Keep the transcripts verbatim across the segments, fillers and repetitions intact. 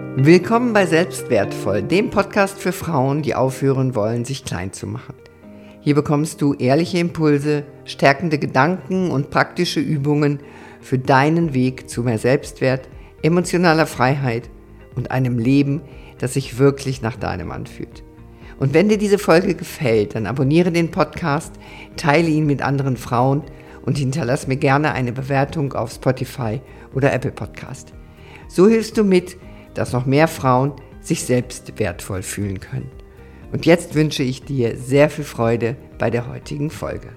Willkommen bei Selbstwertvoll, dem Podcast für Frauen, die aufhören wollen, sich klein zu machen. Hier bekommst du ehrliche Impulse, stärkende Gedanken und praktische Übungen für deinen Weg zu mehr Selbstwert, emotionaler Freiheit und einem Leben, das sich wirklich nach deinem anfühlt. Und wenn dir diese Folge gefällt, dann abonniere den Podcast, teile ihn mit anderen Frauen und hinterlass mir gerne eine Bewertung auf Spotify oder Apple Podcast. So hilfst du mit, dass noch mehr Frauen sich selbst wertvoll fühlen können. Und jetzt wünsche ich dir sehr viel Freude bei der heutigen Folge.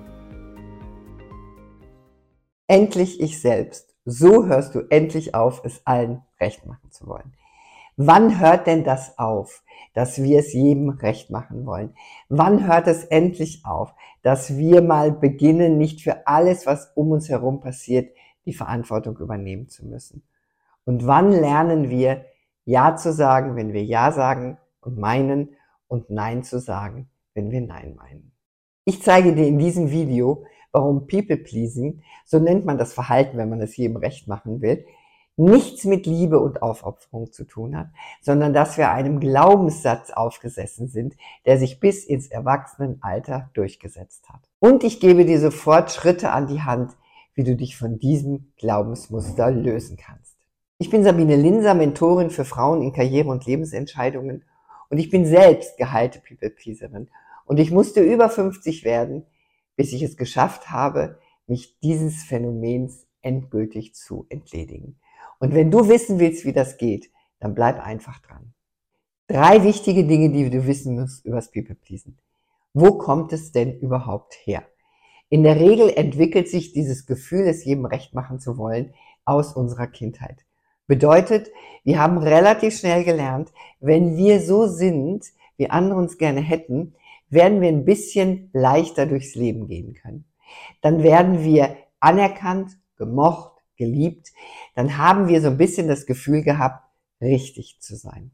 Endlich ich selbst. So hörst du endlich auf, es allen recht machen zu wollen. Wann hört denn das auf, dass wir es jedem recht machen wollen? Wann hört es endlich auf, dass wir mal beginnen, nicht für alles, was um uns herum passiert, die Verantwortung übernehmen zu müssen? Und wann lernen wir, Ja zu sagen, wenn wir Ja sagen und meinen, und Nein zu sagen, wenn wir Nein meinen? Ich zeige dir in diesem Video, warum People-Pleasing, so nennt man das Verhalten, wenn man es jedem recht machen will, nichts mit Liebe und Aufopferung zu tun hat, sondern dass wir einem Glaubenssatz aufgesessen sind, der sich bis ins Erwachsenenalter durchgesetzt hat. Und ich gebe dir sofort Schritte an die Hand, wie du dich von diesem Glaubensmuster lösen kannst. Ich bin Sabine Linser, Mentorin für Frauen in Karriere- und Lebensentscheidungen, und ich bin selbst geheilte People-Pleaserin. Und ich musste über fünfzig werden, bis ich es geschafft habe, mich dieses Phänomens endgültig zu entledigen. Und wenn du wissen willst, wie das geht, dann bleib einfach dran. Drei wichtige Dinge, die du wissen musst über das People-Pleasen. Wo kommt es denn überhaupt her? In der Regel entwickelt sich dieses Gefühl, es jedem recht machen zu wollen, aus unserer Kindheit. Bedeutet, wir haben relativ schnell gelernt, wenn wir so sind, wie andere uns gerne hätten, werden wir ein bisschen leichter durchs Leben gehen können. Dann werden wir anerkannt, gemocht, geliebt. Dann haben wir so ein bisschen das Gefühl gehabt, richtig zu sein.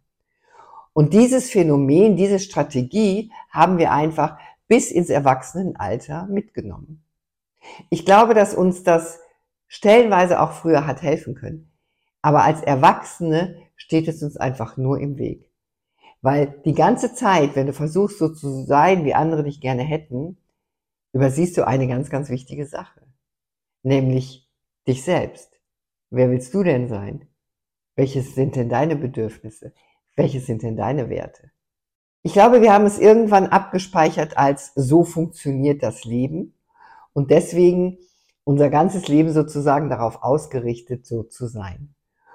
Und dieses Phänomen, diese Strategie haben wir einfach bis ins Erwachsenenalter mitgenommen. Ich glaube, dass uns das stellenweise auch früher hat helfen können. Aber als Erwachsene steht es uns einfach nur im Weg. Weil die ganze Zeit, wenn du versuchst, so zu sein, wie andere dich gerne hätten, übersiehst du eine ganz, ganz wichtige Sache. Nämlich dich selbst. Wer willst du denn sein? Welches sind denn deine Bedürfnisse? Welches sind denn deine Werte? Ich glaube, wir haben es irgendwann abgespeichert als so funktioniert das Leben und deswegen unser ganzes Leben sozusagen darauf ausgerichtet, so zu sein.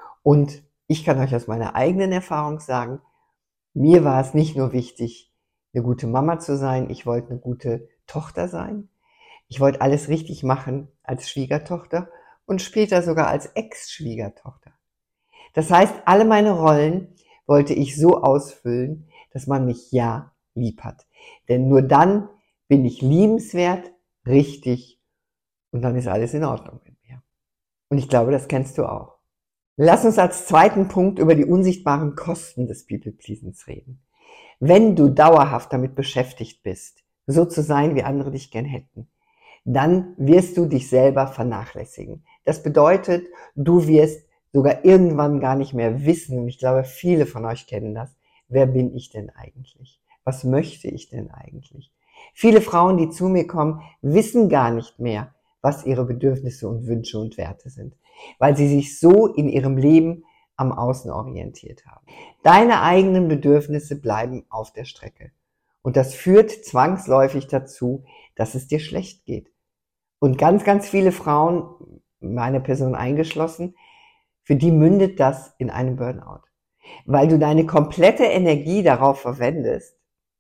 Und ich kann euch aus meiner eigenen Erfahrung sagen, mir war es nicht nur wichtig, eine gute Mama zu sein, ich wollte eine gute Tochter sein. Ich wollte alles richtig machen als Schwiegertochter und später sogar als Ex-Schwiegertochter. Das heißt, alle meine Rollen wollte ich so ausfüllen, dass man mich ja lieb hat. Denn nur dann bin ich liebenswert, richtig und dann ist alles in Ordnung mit mir. Und ich glaube, das kennst du auch. Lass uns als zweiten Punkt über die unsichtbaren Kosten des People-Pleasens reden. Wenn du dauerhaft damit beschäftigt bist, so zu sein, wie andere dich gern hätten, dann wirst du dich selber vernachlässigen. Das bedeutet, du wirst sogar irgendwann gar nicht mehr wissen, und ich glaube, viele von euch kennen das, wer bin ich denn eigentlich? Was möchte ich denn eigentlich? Viele Frauen, die zu mir kommen, wissen gar nicht mehr, was ihre Bedürfnisse und Wünsche und Werte sind, weil sie sich so in ihrem Leben am Außen orientiert haben. Deine eigenen Bedürfnisse bleiben auf der Strecke. Und das führt zwangsläufig dazu, dass es dir schlecht geht. Und ganz, ganz viele Frauen, meine Person eingeschlossen, für die mündet das in einem Burnout. Weil du deine komplette Energie darauf verwendest,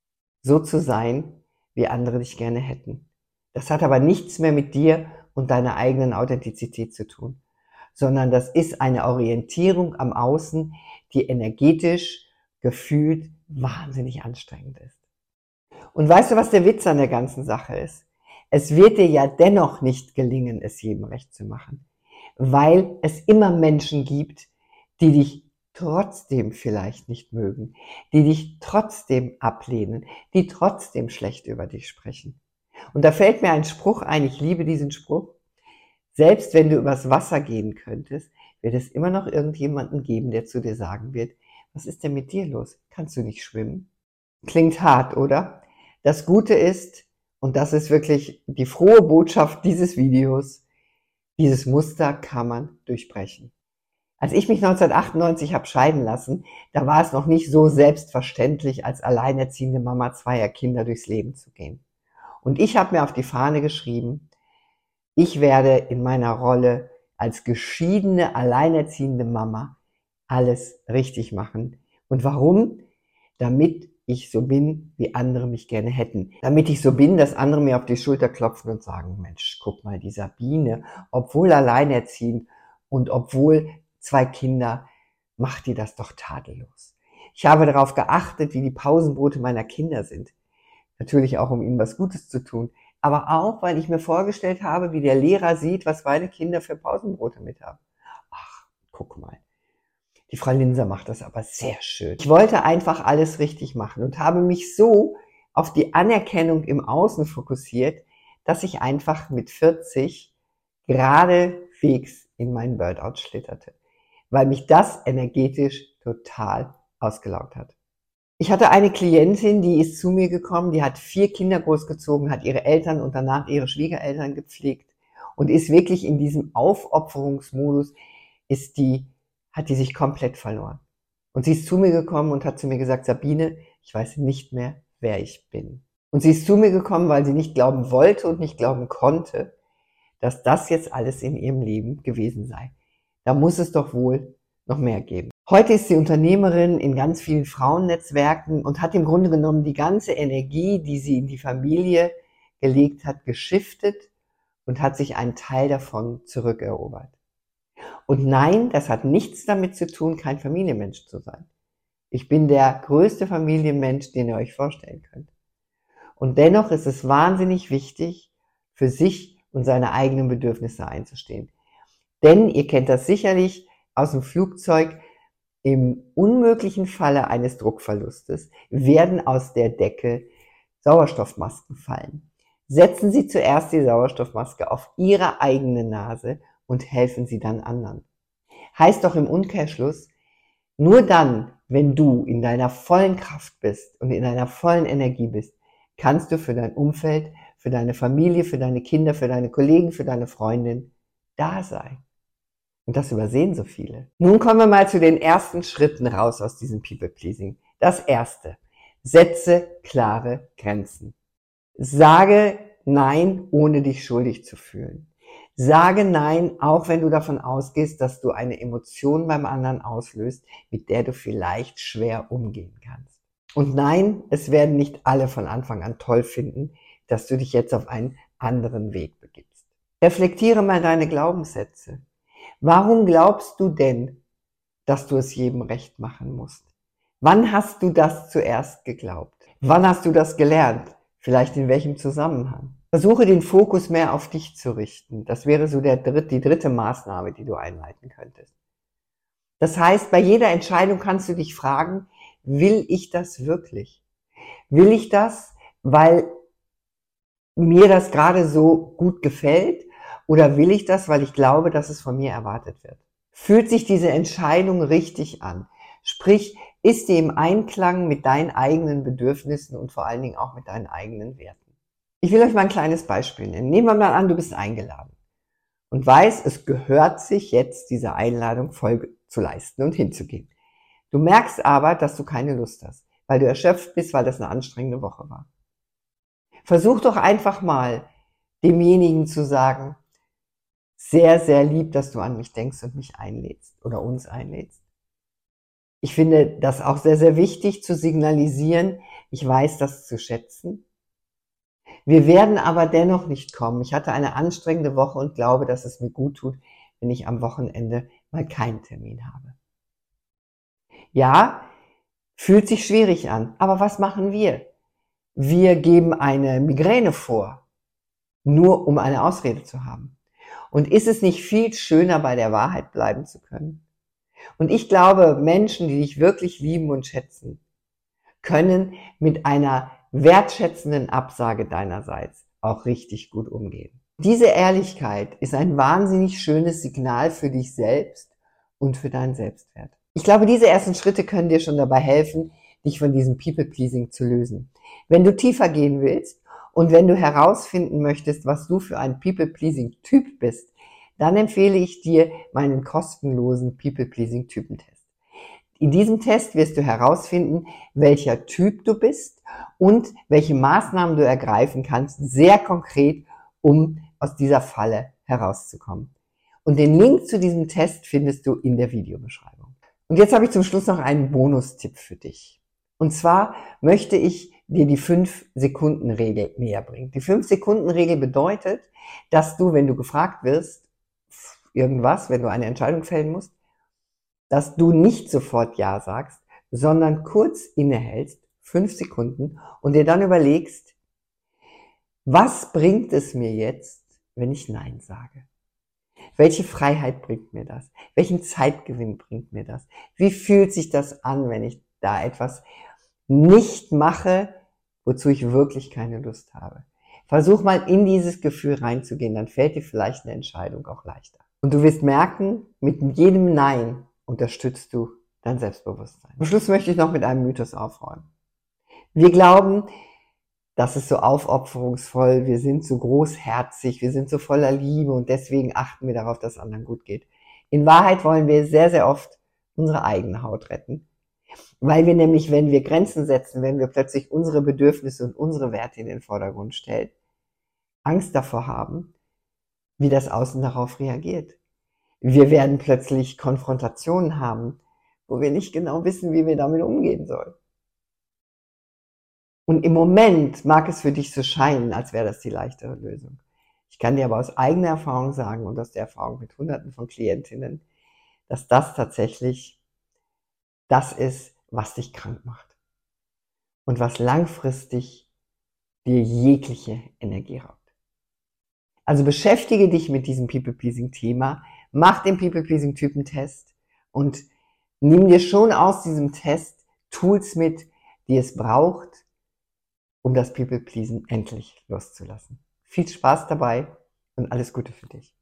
so zu sein, wie andere dich gerne hätten. Das hat aber nichts mehr mit dir und deiner eigenen Authentizität zu tun, sondern das ist eine Orientierung am Außen, die energetisch, gefühlt wahnsinnig anstrengend ist. Und weißt du, was der Witz an der ganzen Sache ist? Es wird dir ja dennoch nicht gelingen, es jedem recht zu machen, weil es immer Menschen gibt, die dich trotzdem vielleicht nicht mögen, die dich trotzdem ablehnen, die trotzdem schlecht über dich sprechen. Und da fällt mir ein Spruch ein, ich liebe diesen Spruch: Selbst wenn du übers Wasser gehen könntest, wird es immer noch irgendjemanden geben, der zu dir sagen wird, was ist denn mit dir los? Kannst du nicht schwimmen? Klingt hart, oder? Das Gute ist, und das ist wirklich die frohe Botschaft dieses Videos, dieses Muster kann man durchbrechen. Als ich mich neunzehnhundertachtundneunzig habe scheiden lassen, da war es noch nicht so selbstverständlich, als alleinerziehende Mama zweier Kinder durchs Leben zu gehen. Und ich habe mir auf die Fahne geschrieben, ich werde in meiner Rolle als geschiedene, alleinerziehende Mama alles richtig machen. Und warum? Damit ich so bin, wie andere mich gerne hätten. Damit ich so bin, dass andere mir auf die Schulter klopfen und sagen, Mensch, guck mal, die Sabine, obwohl alleinerziehend und obwohl zwei Kinder, macht die das doch tadellos. Ich habe darauf geachtet, wie die Pausenbrote meiner Kinder sind. Natürlich auch, um ihnen was Gutes zu tun, aber auch, weil ich mir vorgestellt habe, wie der Lehrer sieht, was meine Kinder für Pausenbrote mit haben. Ach, guck mal. Die Frau Linser macht das aber sehr schön. Ich wollte einfach alles richtig machen und habe mich so auf die Anerkennung im Außen fokussiert, dass ich einfach mit vierzig geradewegs in meinen Burnout schlitterte, weil mich das energetisch total ausgelaugt hat. Ich hatte eine Klientin, die ist zu mir gekommen, die hat vier Kinder großgezogen, hat ihre Eltern und danach ihre Schwiegereltern gepflegt und ist wirklich in diesem Aufopferungsmodus, ist die, hat die sich komplett verloren. Und sie ist zu mir gekommen und hat zu mir gesagt, Sabine, ich weiß nicht mehr, wer ich bin. Und sie ist zu mir gekommen, weil sie nicht glauben wollte und nicht glauben konnte, dass das jetzt alles in ihrem Leben gewesen sei. Da muss es doch wohl noch mehr geben. Heute ist sie Unternehmerin in ganz vielen Frauennetzwerken und hat im Grunde genommen die ganze Energie, die sie in die Familie gelegt hat, geschiftet und hat sich einen Teil davon zurückerobert. Und nein, das hat nichts damit zu tun, kein Familienmensch zu sein. Ich bin der größte Familienmensch, den ihr euch vorstellen könnt. Und dennoch ist es wahnsinnig wichtig, für sich und seine eigenen Bedürfnisse einzustehen. Denn ihr kennt das sicherlich aus dem Flugzeug, im unmöglichen Falle eines Druckverlustes werden aus der Decke Sauerstoffmasken fallen. Setzen Sie zuerst die Sauerstoffmaske auf Ihre eigene Nase und helfen Sie dann anderen. Heißt doch im Umkehrschluss, nur dann, wenn du in deiner vollen Kraft bist und in deiner vollen Energie bist, kannst du für dein Umfeld, für deine Familie, für deine Kinder, für deine Kollegen, für deine Freundin da sein. Und das übersehen so viele. Nun kommen wir mal zu den ersten Schritten raus aus diesem People-Pleasing. Das erste: Setze klare Grenzen. Sage Nein, ohne dich schuldig zu fühlen. Sage Nein, auch wenn du davon ausgehst, dass du eine Emotion beim anderen auslöst, mit der du vielleicht schwer umgehen kannst. Und nein, es werden nicht alle von Anfang an toll finden, dass du dich jetzt auf einen anderen Weg begibst. Reflektiere mal deine Glaubenssätze. Warum glaubst du denn, dass du es jedem recht machen musst? Wann hast du das zuerst geglaubt? Wann hast du das gelernt? Vielleicht in welchem Zusammenhang? Versuche den Fokus mehr auf dich zu richten. Das wäre so der dritt, die dritte Maßnahme, die du einleiten könntest. Das heißt, bei jeder Entscheidung kannst du dich fragen, will ich das wirklich? Will ich das, weil mir das gerade so gut gefällt? Oder will ich das, weil ich glaube, dass es von mir erwartet wird? Fühlt sich diese Entscheidung richtig an? Sprich, ist die im Einklang mit deinen eigenen Bedürfnissen und vor allen Dingen auch mit deinen eigenen Werten? Ich will euch mal ein kleines Beispiel nennen. Nehmen wir mal an, du bist eingeladen und weißt, es gehört sich jetzt, dieser Einladung Folge zu leisten und hinzugehen. Du merkst aber, dass du keine Lust hast, weil du erschöpft bist, weil das eine anstrengende Woche war. Versuch doch einfach mal, demjenigen zu sagen, sehr, sehr lieb, dass du an mich denkst und mich einlädst oder uns einlädst. Ich finde das auch sehr, sehr wichtig zu signalisieren, ich weiß das zu schätzen. Wir werden aber dennoch nicht kommen. Ich hatte eine anstrengende Woche und glaube, dass es mir gut tut, wenn ich am Wochenende mal keinen Termin habe. Ja, fühlt sich schwierig an, aber was machen wir? Wir geben eine Migräne vor, nur um eine Ausrede zu haben. Und ist es nicht viel schöner, bei der Wahrheit bleiben zu können? Und ich glaube, Menschen, die dich wirklich lieben und schätzen, können mit einer wertschätzenden Absage deinerseits auch richtig gut umgehen. Diese Ehrlichkeit ist ein wahnsinnig schönes Signal für dich selbst und für deinen Selbstwert. Ich glaube, diese ersten Schritte können dir schon dabei helfen, dich von diesem People-Pleasing zu lösen. Wenn du tiefer gehen willst und wenn du herausfinden möchtest, was du für ein People-Pleasing-Typ bist, dann empfehle ich dir meinen kostenlosen People-Pleasing-Typentest. In diesem Test wirst du herausfinden, welcher Typ du bist und welche Maßnahmen du ergreifen kannst, sehr konkret, um aus dieser Falle herauszukommen. Und den Link zu diesem Test findest du in der Videobeschreibung. Und jetzt habe ich zum Schluss noch einen Bonustipp für dich. Und zwar möchte ich dir die fünf Sekunden Regel näher bringen. Die fünf Sekunden Regel bedeutet, dass du, wenn du gefragt wirst, irgendwas, wenn du eine Entscheidung fällen musst, dass du nicht sofort Ja sagst, sondern kurz innehältst, fünf Sekunden, und dir dann überlegst, was bringt es mir jetzt, wenn ich Nein sage? Welche Freiheit bringt mir das? Welchen Zeitgewinn bringt mir das? Wie fühlt sich das an, wenn ich da etwas nicht mache, wozu ich wirklich keine Lust habe? Versuch mal in dieses Gefühl reinzugehen, dann fällt dir vielleicht eine Entscheidung auch leichter. Und du wirst merken, mit jedem Nein unterstützt du dein Selbstbewusstsein. Am Schluss möchte ich noch mit einem Mythos aufräumen. Wir glauben, das ist so aufopferungsvoll, wir sind so großherzig, wir sind so voller Liebe und deswegen achten wir darauf, dass es anderen gut geht. In Wahrheit wollen wir sehr, sehr oft unsere eigene Haut retten. Weil wir nämlich, wenn wir Grenzen setzen, wenn wir plötzlich unsere Bedürfnisse und unsere Werte in den Vordergrund stellen, Angst davor haben, wie das Außen darauf reagiert. Wir werden plötzlich Konfrontationen haben, wo wir nicht genau wissen, wie wir damit umgehen sollen. Und im Moment mag es für dich so scheinen, als wäre das die leichtere Lösung. Ich kann dir aber aus eigener Erfahrung sagen und aus der Erfahrung mit Hunderten von Klientinnen, dass das tatsächlich das ist, was dich krank macht und was langfristig dir jegliche Energie raubt. Also beschäftige dich mit diesem People-Pleasing-Thema, mach den People-Pleasing-Typentest und nimm dir schon aus diesem Test Tools mit, die es braucht, um das People-Pleasing endlich loszulassen. Viel Spaß dabei und alles Gute für dich.